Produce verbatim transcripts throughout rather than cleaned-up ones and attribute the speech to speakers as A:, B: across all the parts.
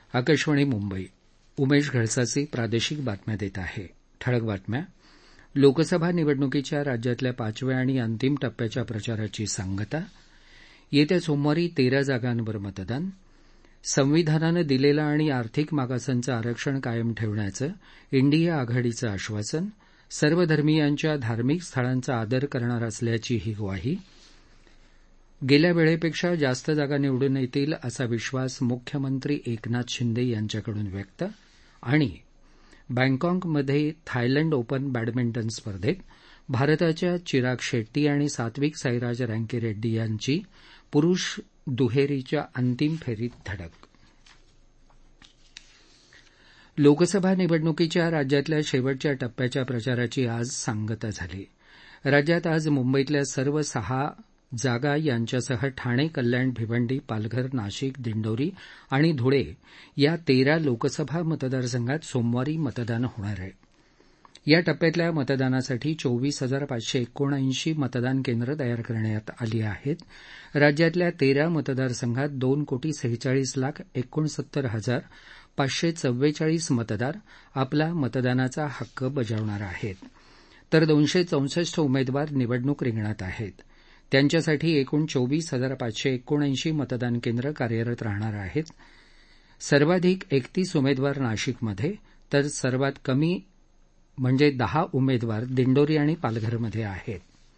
A: आकाशवाणी मुंबई. उमेश घळसाची प्रादेशिक बातम्या देत आहे. ठळक बातम्या. लोकसभा निवडणुकीच्या राज्यातल्या पाचव्या आणि अंतिम टप्प्याच्या प्रचाराची सांगता. येत्या सोमवारी तेरा जागांवर मतदान. संविधानानं दिलेलं आणि आर्थिक मागासांचं आरक्षण कायम ठेवण्याचं इंडिया आघाडीचं आश्वासन. सर्व धर्मीयांच्या धार्मिक स्थळांचा आदर करणार असल्याची ही ग्वाही. गेल्या वेळेपेक्षा जास्त जागा निवडून येतील असा विश्वास मुख्यमंत्री एकनाथ शिंदे यांच्याकडून व्यक्त. आणि बँकॉकमध्ये थायलंड ओपन बॅडमिंटन स्पर्धेत भारताच्या चिराग शेट्टी आणि सात्विक साईराज रँकीरेड्डी यांची पुरुष दुहेरीच्या अंतिम फेरीत धडक. लोकसभा निवडणुकीच्या राज्यातल्या शेवटच्या टप्प्याच्या प्रचाराची आज सांगता झाली. राज्यात आज मुंबईतल्या सर्व सहा जागा यांच्यासह ठाणे, कल्याण, भिवंडी, पालघर, नाशिक, दिंडोरी आणि धुळे या तेरा लोकसभा मतदारसंघात सोमवारी मतदान होणार आहे. या टप्प्यातल्या मतदानासाठी चोवीस हजार पाचशे एकोणऐंशी मतदान केंद्र तयार करण्यात आली आहेत. राज्यातल्या तेरा मतदारसंघात दोन कोटी सेहेचाळीस लाख एकोणसत्तर हजार पाचशे चव्वेचाळीस मतदार आपला मतदानाचा हक्क बजावणार आहेत, तर दोनशे चौसष्ट उमेदवार निवडणूक रिंगणात आहेत. त्यांच्यासाठी एकूण चोवीस हजार पाचशे एकोणऐंशी मतदान केंद्र कार्यरत राहणार आहेत. सर्वाधिक एकतीस उमेदवार नाशिकमध्ये तर सर्वात कमी म्हणजे दहा उमेदवार दिंडोरी आणि पालघरमध्ये आहेत.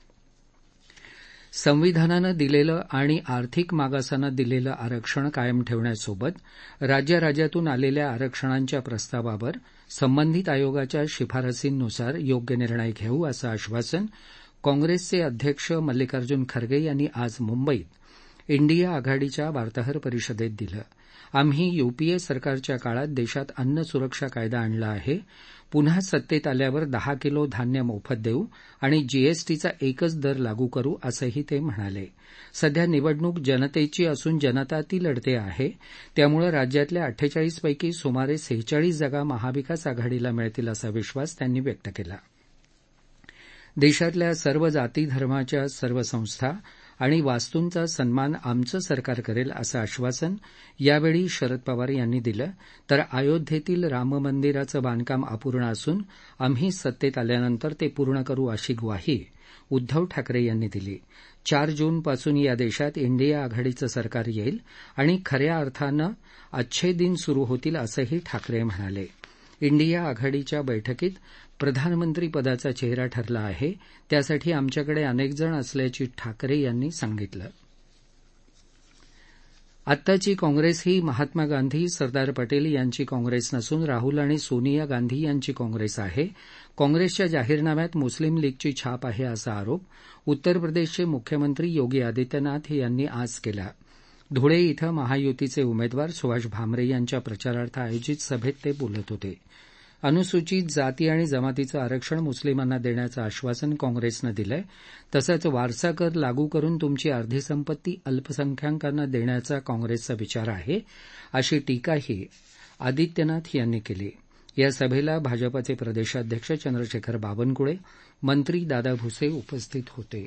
A: संविधानानं दिलेलं आणि आर्थिक मागासांना दिलेलं आरक्षण कायम ठेवण्यासोबत राज्याराज्यातून आलेल्या आरक्षणांच्या प्रस्तावावर संबंधित आयोगाच्या शिफारसींनुसार योग्य निर्णय घेऊ असं आश्वासन काँग्रेसचे अध्यक्ष मल्लिकार्जुन खरगे यांनी आज मुंबईत इंडिया आघाडीच्या वार्ताहर परिषदेत दिलं. आम्ही यूपीए सरकारच्या काळात देशात अन्न सुरक्षा कायदा आणला आहे. पुन्हा सत्तेत आल्यावर दहा किलो धान्य मोफत देऊ आणि जीएसटीचा एकच दर लागू करू असंही ते म्हणाले. सध्या निवडणूक जनतेची असून जनता ती लढते आहे. त्यामुळे राज्यातल्या अठ्ठेचाळीस पैकी सुमारे सेहेचाळीस जागा महाविकास आघाडीला मिळतील असा विश्वास त्यांनी व्यक्त केला. देशातल्या सर्व जाती धर्माच्या सर्व संस्था आणि वास्तूंचा सन्मान आमचं सरकार करेल असं आश्वासन यावेळी शरद पवार यांनी दिलं. तर अयोध्येतील राममंदिराचं बांधकाम अपूर्ण असून आम्ही सत्तेत आल्यानंतर ते पूर्ण करू अशी ग्वाही उद्धव ठाकरे यांनी दिली. चार जूनपासून या देशात इंडिया आघाडीचं सरकार येईल आणि खऱ्या अर्थानं अच्छे दिन सुरू होतील असंही ठाकरे म्हणाले. इंडिया आघाडीच्या बैठकीत प्रधानमंत्री पदाचा चेहरा ठरला आहे. त्यासाठी आमच्याकडे अनेक जण असल्याची ठाकरे यांनी सांगितलं. आत्ताची काँग्रेस ही महात्मा गांधी, सरदार पटेल यांची काँग्रेस नसून राहुल आणि सोनिया गांधी यांची काँग्रेस आहे. काँग्रेसच्या जाहीरनाम्यात मुस्लिम लीगची छाप आहे असा आरोप उत्तर प्रदेशचे मुख्यमंत्री योगी आदित्यनाथ यांनी आज केला. धुळे इथं महायुतीचे उमेदवार सुभाष भामरे यांच्या प्रचारार्थ आयोजित सभेत ते बोलत होते. अनुसूचित जाती आणि जमातीचं आरक्षण मुस्लिमांना देण्याचं आश्वासन काँग्रेसनं दिलंय. तसंच वारसा कर लागू करून तुमची अर्धी संपत्ती अल्पसंख्याकांना देण्याचा काँग्रेसचा विचार आहे, अशी टीकाही आदित्यनाथ यांनी केली. या सभेला भाजपाचे प्रदेशाध्यक्ष चंद्रशेखर बावनकुळे, मंत्री दादा भुसे उपस्थित होते.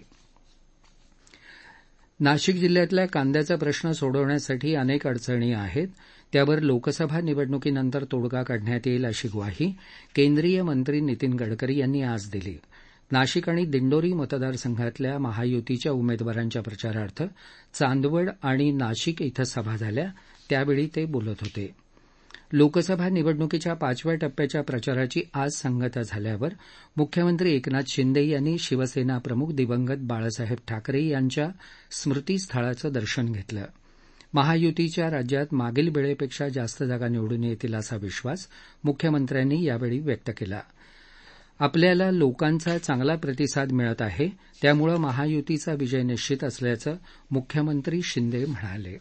A: नाशिक जिल्ह्यातल्या कांद्याचा प्रश्न सोडवण्यासाठी अनेक अडचणी आहेत. त्यावर लोकसभा निवडणुकीनंतर तोडगा काढण्यात येईल अशी ग्वाही केंद्रीय मंत्री नितीन गडकरी यांनी आज दिली. नाशिक आणि दिंडोरी मतदारसंघातल्या महायुतीच्या उमेदवारांच्या प्रचारार्थ चांदवड आणि नाशिक इथं सभा झाल्या. त्यावेळी ते बोलत होते. लोकसभा निवडणुकीच्या पाचव्या टप्प्याच्या प्रचाराची आज सांगता झाल्यावर मुख्यमंत्री एकनाथ शिंदे यांनी शिवसेना प्रमुख दिवंगत बाळासाहेब ठाकरे यांच्या स्मृतीस्थळाचं दर्शन घेतलं. महायुतीच्या राज्यात मागील वेळेपेक्षा जास्त जागा निवडून येतील असा विश्वास मुख्यमंत्र्यांनी यावेळी व्यक्त केला. आपल्याला लोकांचा चांगला प्रतिसाद मिळत आहे, त्यामुळे महायुतीचा विजय निश्चित असल्याचं मुख्यमंत्री शिंदे म्हणाले.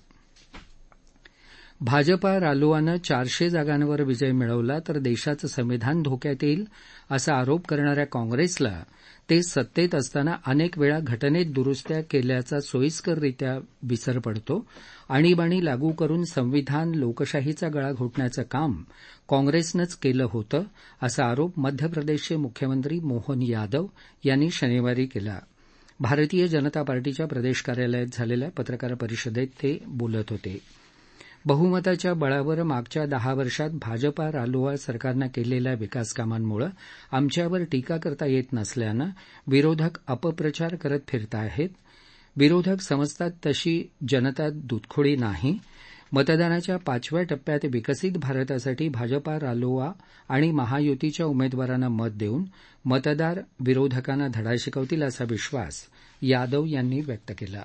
A: भाजपा रालोआनं चारशे जागांवर विजय मिळवला तर देशाचं संविधान धोक्यात येईल असा आरोप करणाऱ्या काँग्रेसला ते सत्तेत असताना अनेक वेळा घटनेत दुरुस्त्या केल्याचा सोयीस्कररित्या विसर पडतो. आणीबाणी लागू करून संविधान, लोकशाहीचा गळा घोटण्याचं काम काँग्रेसनंच केलं होतं असा आरोप मध्य प्रदेशचे मुख्यमंत्री मोहन यादव यांनी शनिवारी केला. भारतीय जनता पार्टीच्या प्रदेश कार्यालयात झालेल्या पत्रकार परिषदेत ते बोलत होते. बहुमताच्या बळावर मागच्या दहा वर्षात भाजपा रालोआ सरकारनं केलेल्या विकासकामांमुळे आमच्यावर टीका करता येत नसल्यानं विरोधक अपप्रचार करत फिरताहेत. विरोधक समजतात तशी जनता दुधखोडी नाही. मतदानाच्या पाचव्या टप्प्यात विकसित भारतासाठी भाजपा रालोआ आणि महायुतीच्या उमेदवारांना मत देऊन मतदार विरोधकांना धडा शिकवतील असा विश्वास यादव यांनी व्यक्त केला.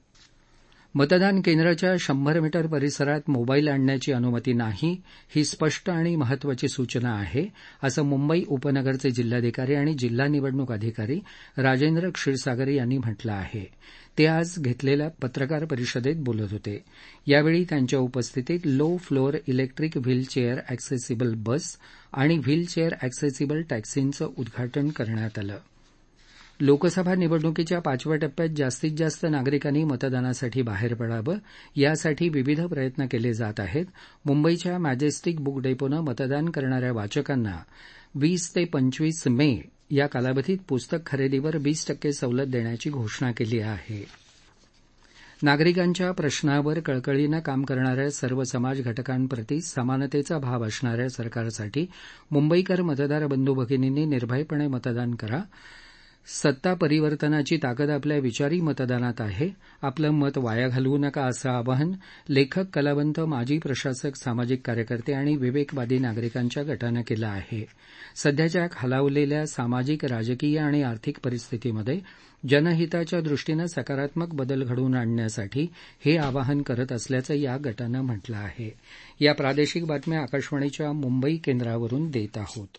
A: मतदान केंद्राच्या शंभर मीटर परिसरात मोबाईल आणण्याची अनुमती नाही, ही स्पष्ट आणि महत्वाची सूचना आहे, असं मुंबई उपनगरचे जिल्हाधिकारी आणि जिल्हा निवडणूक अधिकारी राजेंद्र क्षीरसागर यांनी म्हटलं आहे. ते आज घेतलेल्या पत्रकार परिषदेत बोलत होते. यावेळी त्यांच्या उपस्थितीत low floor electric wheelchair accessible bus आणि व्हीलचेअर अॅक्सेसिबल टॅक्सींचं उद्घाटन करण्यात आलं. लोकसभा निवडणुकीच्या पाचव्या टप्प्यात जास्तीत जास्त नागरिकांनी मतदानासाठी बाहेर पडावं यासाठी विविध प्रयत्न केले जात आहेत. मुंबईच्या मॅजेस्टिक बुक डेपोनं मतदान करणाऱ्या वाचकांना वीस ते पंचवीस मे या कालावधीत पुस्तक खरेदीवर वीस टक्के सवलत देण्याची घोषणा केली आहे. नागरिकांच्या प्रश्नावर कळकळीनं काम करणाऱ्या सर्व समाज घटकांप्रती समानतेचा भाव असणाऱ्या सरकारसाठी मुंबईकर मतदार बंधू भगिनींनी निर्भयपणे मतदान करा. सत्ता परिवर्तनाची ताकद आपल्या विचारी मतदानात आहे. आपलं मत वाया घालवू नका असं आवाहन लेखक, कलावंत, माजी प्रशासक, सामाजिक कार्यकर्ते आणि विवेकवादी नागरिकांच्या गटानं केलं आहे. सध्याच्या खालावलेल्या सामाजिक, राजकीय आणि आर्थिक परिस्थितीमध्ये जनहिताच्या दृष्टीनं सकारात्मक बदल घडवून आणण्यासाठी हे आवाहन करत असल्याचं या गटानं म्हटलं आहे. या प्रादेशिक बातम्या आकाशवाणीच्या मुंबई केंद्रावरून देत आहोत.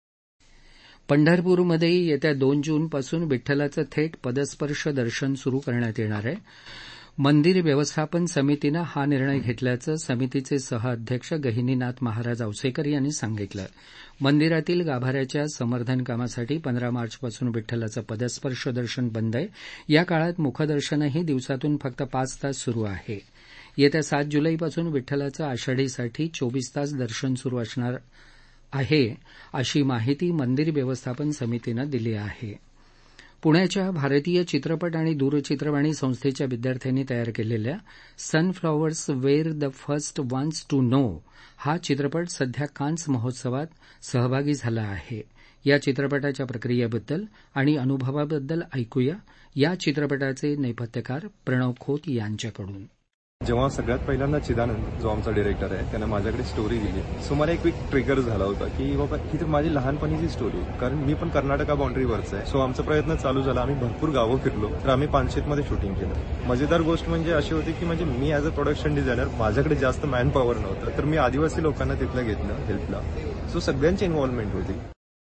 A: पंढरपूरमध्ये येत्या दोन जूनपासून विठ्ठलाचं थेट पदस्पर्श दर्शन सुरू करण्यात येणार आहे. मंदिर व्यवस्थापन समितीनं हा निर्णय घेतल्याचं समितीचे सहअध्यक्ष गहिनीनाथ महाराज औसेकर यांनी सांगितलं. मंदिरातील गाभाऱ्याच्या संवर्धन कामासाठी पंधरा मार्चपासून विठ्ठलाचं पदस्पर्श दर्शन बंद आहे. या काळात मुखदर्शनही दिवसातून फक्त पाच तास सुरू आहे. येत्या सात जुलैपासून विठ्ठलाचं आषाढीसाठी चोवीस तास दर्शन सुरू असणार आहे, अशी माहिती मंदिर व्यवस्थापन समितीनं दिली आहे. पुण्याच्या भारतीय चित्रपट आणि दूरचित्रवाणी संस्थेच्या विद्यार्थ्यांनी तयार केलेल्या sunflowers were the first ones to know हा चित्रपट सध्या कान्स महोत्सवात सहभागी झाला आहे. या चित्रपटाच्या प्रक्रियेबद्दल आणि अनुभवाबद्दल ऐकूया या चित्रपटाचे नेपथ्यकार प्रणव खोत यांच्याकडून.
B: जेव्हा सगळ्यात पहिल्यांदा चिदानंद जो आमचा डिरेक्टर आहे त्याने माझ्याकडे स्टोरी दिली, सो मला एक क्विक ट्रिगर झाला होता की बाबा ही तर माझी लहानपणीची स्टोरी, कारण मी पण कर्नाटका बाउंड्रीवरचा आहे. सो आमचा प्रयत्न चालू झाला. आम्ही भरपूर गावं फिरलो, तर आम्ही पानशेतमध्ये शूटिंग केलं. मजेदार गोष्ट म्हणजे अशी होती की म्हणजे मी ऍज अ प्रोडक्शन डिझायनर माझ्याकडे जास्त मॅन पॉवर नव्हतं, तर मी आदिवासी लोकांना तिथलं घेतलं हेल्पला. सो सगळ्यांची इन्व्हॉल्वमेंट होती.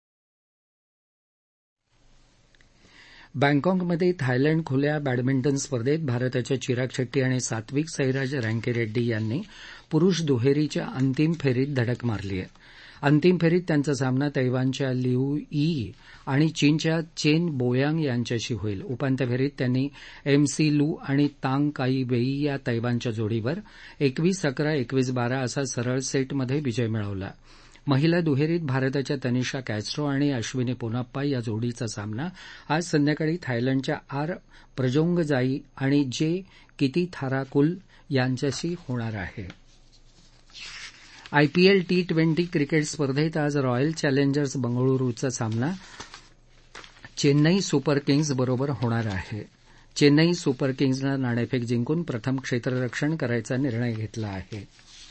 A: बँकॉकमध्ये थायलंड खुल्या बॅडमिंटन स्पर्धेत भारताच्या चिराग शेट्टी आणि सात्विक साईराज रँकीरेड्डी यांनी पुरुष दुहेरीच्या अंतिम फेरीत धडक मारली आहे. अंतिम फेरीत त्यांचा सामना तैवानच्या लिऊ यी आणि चीनच्या चेन बोयांग यांच्याशी होईल. उपांत्य फेरीत त्यांनी एम सी लू आणि तांग काई वेई या तैवानच्या जोडीवर एकवीस अकरा एकवीस बारा असा सरळ सेटमध्ये विजय मिळवला. महिला दुहेरीत भारताच्या तनिषा कॅस्ट्रो आणि अश्विनी पोनाप्पा या जोडीचा सामना आज संध्याकाळी थायलंडच्या आर प्रजोंगजाई आणि जे कितीथाराकुल यांच्याशी होणार आहे. आयपीएल टी ट्वेंटी क्रिकेट स्पर्धेत आज रॉयल चॅलेंजर्स बंगळुरूचा सामना चेन्नई सुपर किंग्ज बरोबर होणार आहे. चेन्नई सुपर किंग्जनं नाणेफेक जिंकून प्रथम क्षेत्ररक्षण करायचा निर्णय घेतला आहे.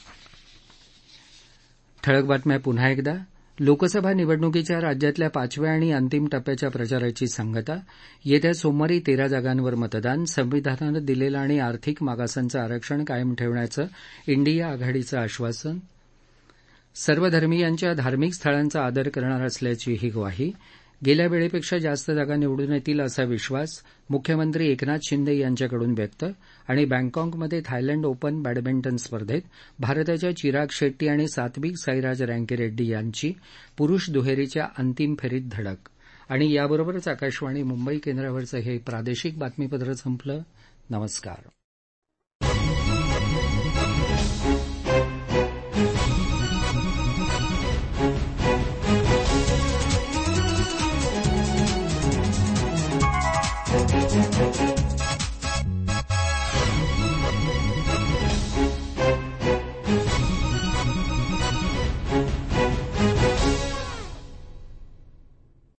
A: ठळक बातम्या पुन्हा एकदा. लोकसभा निवडणुकीच्या राज्यातल्या पाचव्या आणि अंतिम टप्प्याच्या प्रचाराची सांगता. येत्या सोमवारी तेरा जागांवर मतदान. संविधानानं दिलेलं आणि आर्थिक मागासांचं आरक्षण कायम ठेवण्याचं इंडिया आघाडीचं आश्वासन. सर्वधर्मीयांच्या धार्मिक स्थळांचा आदर करणार असल्याची ही ग्वाही. गेल्या वेळेपेक्षा जास्त जागा निवडून येतील असा विश्वास मुख्यमंत्री एकनाथ शिंदे यांच्याकडून व्यक्त. आणि बँकॉकमध्ये थायलंड ओपन बॅडमिंटन स्पर्धेत भारताच्या चिराग शेट्टी आणि सात्विक साईराज रँकीरेड्डी यांची पुरुष दुहेरीच्या अंतिम फेरीत धडक. आणि याबरोबरच आकाशवाणी मुंबई केंद्रावरचं हे प्रादेशिक बातमीपत्र संपलं. नमस्कार. Thank you.